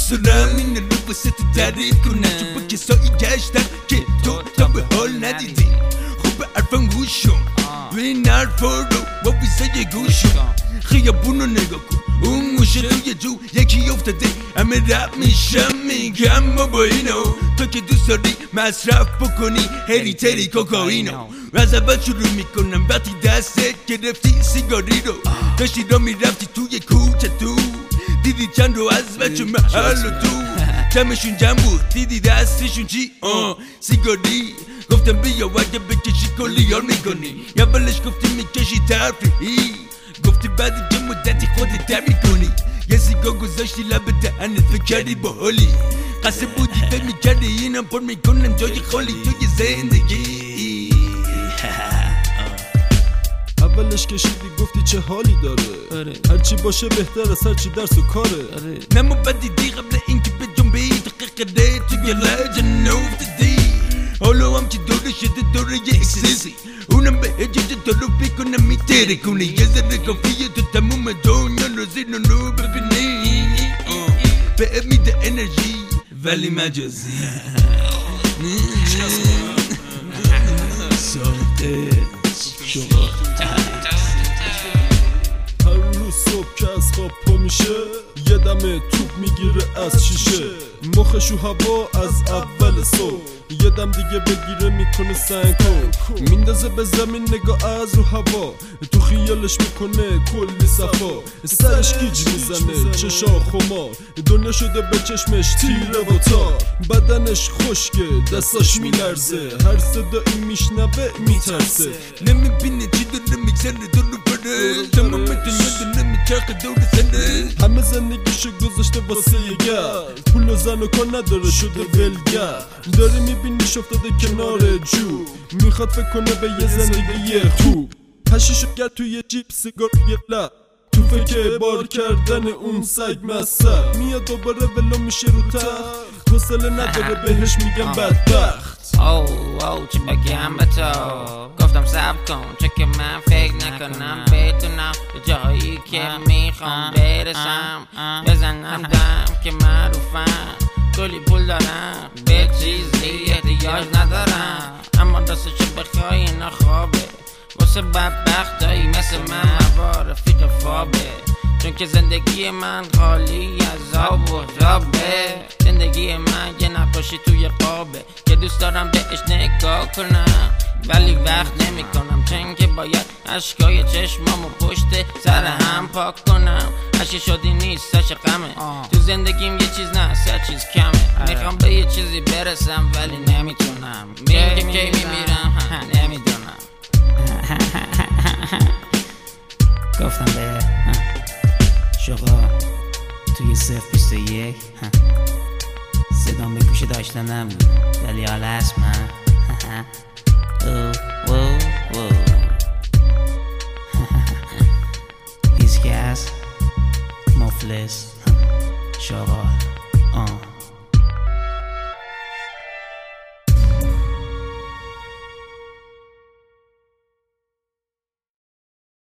دوست دارم این رو واسه تو تعریف کنم، چون با کسایی گشتم که تو تا به حال ندیدی. خوب حرفم گوش کن و این حرفا رو با ویزای گوش کن. خیابون رو نگاه کن، اون موشه توی جو یکی افتاده، همه رپ میشم میگم با اینو تو که دوست داری مصرف بکنی هری تری کوکائینو. از اول شروع میکنم وقتی دستت گرفتی سیگاری رو، داشتی را میرفتی توی کوچه تو، دیدی چند رو از بچه محل و تو جمعشون جمع بود، دیدی دستشون چی؟ سیگاری. گفتم بیا اگه بکشی کلی حال میکنی، اولش گفتی میکشی تفریحی، گفتی بعدی که مدتی خودت در میکنی، یه سیگار گذاشتی لب دهنت فکر کردی باحالی، قصد بودی فکر میکردی اینم پر میکنم جای خالی توی زندگی. اولش کشیدی گفتی چه حالی داره، هرچی باشه بهتر از هرچی درس و کاره. نمو بدیدی قبل اینکه به جنبی دقیقه توی لجن افتادی، حالا هم که دوره شده دوره یه اکسسی، اونم به هجه دارو بکنم میتره کنه، یه ذره کافیه تو تموم دنیا رو زیر رو ببینی، به میده انرژی ولی مجازی. ساده شما هر روز صبح که از خواب پا میشه یه دمه توپ میگیره از شیشه، مخشو هوا از اول صبح، یه دم دیگه بگیره میکنه سنگ کن، میندازه به زمین نگاه از رو هوا، تو خیالش میکنه کلی صفا، سرش گیج میزنه چشا خمار، دنیا شده به چشمش تیره و تار، بدنش خشکه دستاش میلرزه، هر صدایی میشنوه میترسه، نمیبینه چی داره میگذره دورو بره، تمام دنیا داره میچرخه دور سنه، همه زندگیشو گذاشته واسه یه گرد، پول و زن و کار نداره شده ولگر، داره میبینیش افتاده کنار جو، میخواد فکر کنه به یه زندگی خوب، پشیشو کرد توی جیب سیگار یه لب، تو فکر بار کردن اون سگ مصب، میاد دوباره ولو میشه رو تخت، حوصله نداره بهش میگم بدبخت. او چی بگم به تو، گفتم صبر کن چه که من فکر نکنم بتونم به جایی که میخوام برسم، بزنم دم که معروفم، کلی پول دارم به چیزی احتیاج ندارم، اما دستشو بخوای اینا خوابه واسه بدبختایی مثل من، هوا رفیق فابه، چون که زندگی من خالی از آب و تابه، زندگی من یه نقاشی توی قابه که دوست دارم بهش نگاه کنم ولی وقت نمی کنم، چون که باید اشکای چشمامو پشت سر هم پاک کنم، هرچی شدی نیست هرچی غمه، تو زندگیم یه چیز نه سه چیز کمه، میخوام به یه چیزی برسم ولی نمیتونم، میگم که کی میمیرم نمیدونم. گفتم به شغا توی 021 صدام به گوشه داشتنم ولی حالا هست من